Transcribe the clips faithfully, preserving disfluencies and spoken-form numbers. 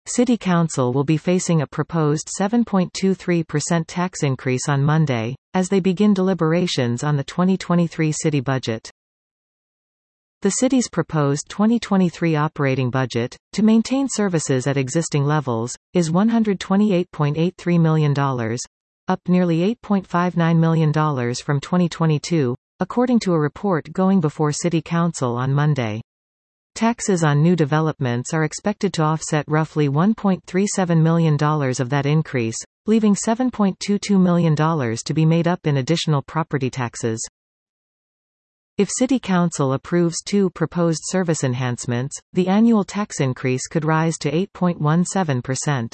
City Council will be facing a proposed seven point two three percent tax increase on Monday, as they begin deliberations on the twenty twenty-three city budget. The city's proposed twenty twenty-three operating budget, to maintain services at existing levels, is one hundred twenty-eight point eight three million dollars, up nearly eight point five nine million dollars from twenty twenty-two, according to a report going before City Council on Monday. Taxes on new developments are expected to offset roughly one point three seven million dollars of that increase, leaving seven point two two million dollars to be made up in additional property taxes. If City Council approves two proposed service enhancements, the annual tax increase could rise to eight point one seven percent.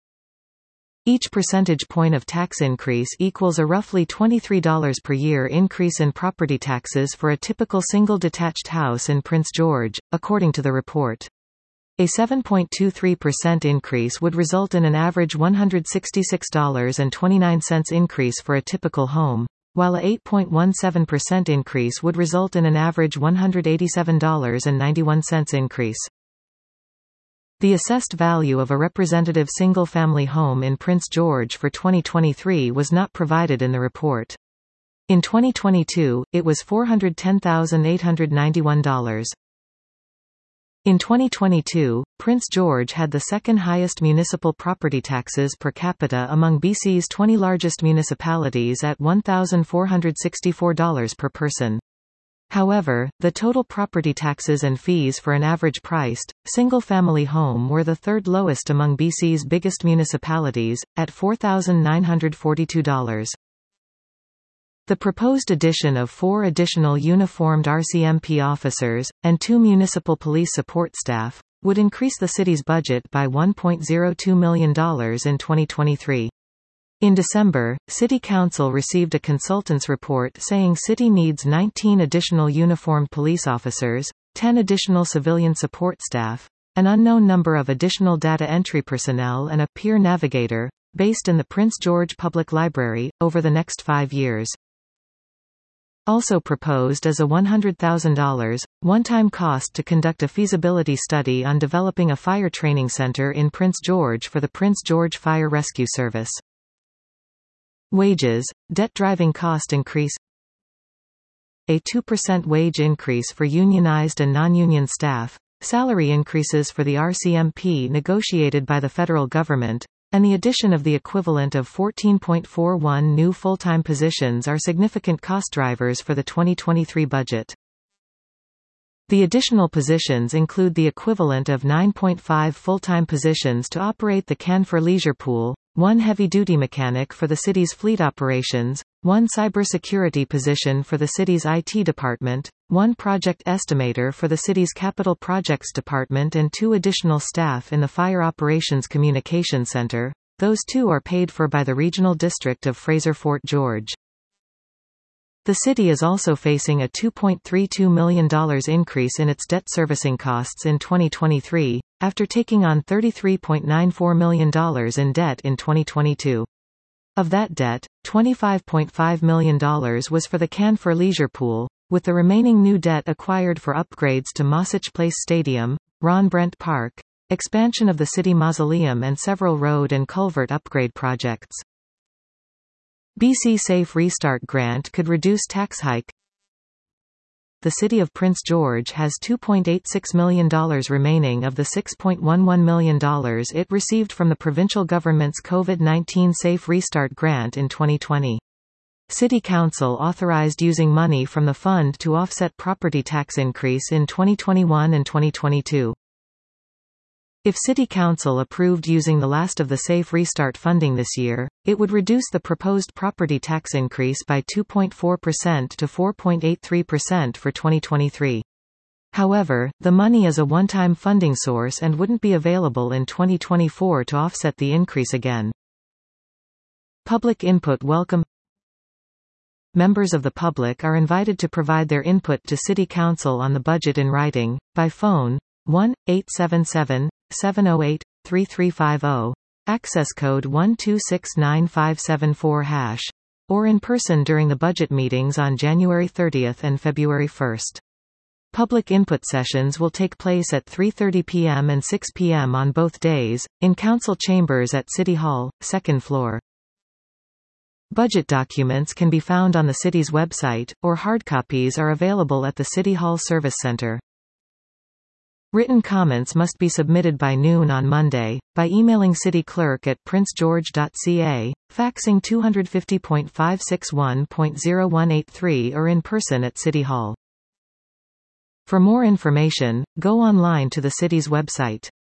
Each percentage point of tax increase equals a roughly twenty-three dollars per year increase in property taxes for a typical single detached house in Prince George, according to the report. A seven point two three percent increase would result in an average one hundred sixty-six dollars and twenty-nine cents increase for a typical home, while a eight point one seven percent increase would result in an average one hundred eighty-seven dollars and ninety-one cents increase. The assessed value of a representative single-family home in Prince George for twenty twenty-three was not provided in the report. In twenty twenty-two, it was four hundred ten thousand eight hundred ninety-one dollars. In twenty twenty-two, Prince George had the second highest municipal property taxes per capita among B C's twenty largest municipalities at one thousand four hundred sixty-four dollars per person. However, the total property taxes and fees for an average-priced, single-family home were the third lowest among B C's biggest municipalities, at four thousand nine hundred forty-two dollars. The proposed addition of four additional uniformed R C M P officers, and two municipal police support staff, would increase the city's budget by one point zero two million dollars in twenty twenty-three. In December, City Council received a consultant's report saying city needs nineteen additional uniformed police officers, ten additional civilian support staff, an unknown number of additional data entry personnel and a peer navigator, based in the Prince George Public Library, over the next five years. Also proposed is a one hundred thousand dollars, one-time cost to conduct a feasibility study on developing a fire training center in Prince George for the Prince George Fire Rescue Service. Wages, debt driving cost increase. A two percent wage increase for unionized and non-union staff, salary increases for the R C M P negotiated by the federal government, and the addition of the equivalent of fourteen point four one new full-time positions are significant cost drivers for the twenty twenty-three budget. The additional positions include the equivalent of nine point five full-time positions to operate the Canfor Leisure Pool, one heavy-duty mechanic for the city's fleet operations, one cybersecurity position for the city's I T department, one project estimator for the city's capital projects department and two additional staff in the Fire Operations Communication Center. Those two are paid for by the Regional District of Fraser-Fort George. The city is also facing a two point three two million dollars increase in its debt servicing costs in twenty twenty-three, after taking on thirty-three point nine four million dollars in debt in twenty twenty-two. Of that debt, twenty-five point five million dollars was for the Canfor Leisure Pool, with the remaining new debt acquired for upgrades to Mossach Place Stadium, Ron Brent Park, expansion of the city mausoleum and several road and culvert upgrade projects. B C Safe Restart Grant could reduce tax hike. The City of Prince George has two point eight six million dollars remaining of the six point one one million dollars it received from the provincial government's COVID nineteen Safe Restart Grant in twenty twenty. City Council authorized using money from the fund to offset property tax increase in twenty twenty-one and twenty twenty-two. If City Council approved using the last of the Safe Restart funding this year, it would reduce the proposed property tax increase by two point four percent to four point eight three percent for twenty twenty-three. However, the money is a one-time funding source and wouldn't be available in twenty twenty-four to offset the increase again. Public input welcome. Members of the public are invited to provide their input to City Council on the budget in writing, by phone, one eight seven seven, seven oh eight, three three five oh, access code one two six nine five seven four hash, or in person during the budget meetings on January thirtieth and February first. Public input sessions will take place at three thirty p m and six p m on both days, in council chambers at City Hall, second floor. Budget documents can be found on the city's website, or hard copies are available at the City Hall Service Center. Written comments must be submitted by noon on Monday, by emailing City Clerk at prince george dot c a, faxing two fifty point five six one point zero one eight three or in person at City Hall. For more information, go online to the city's website.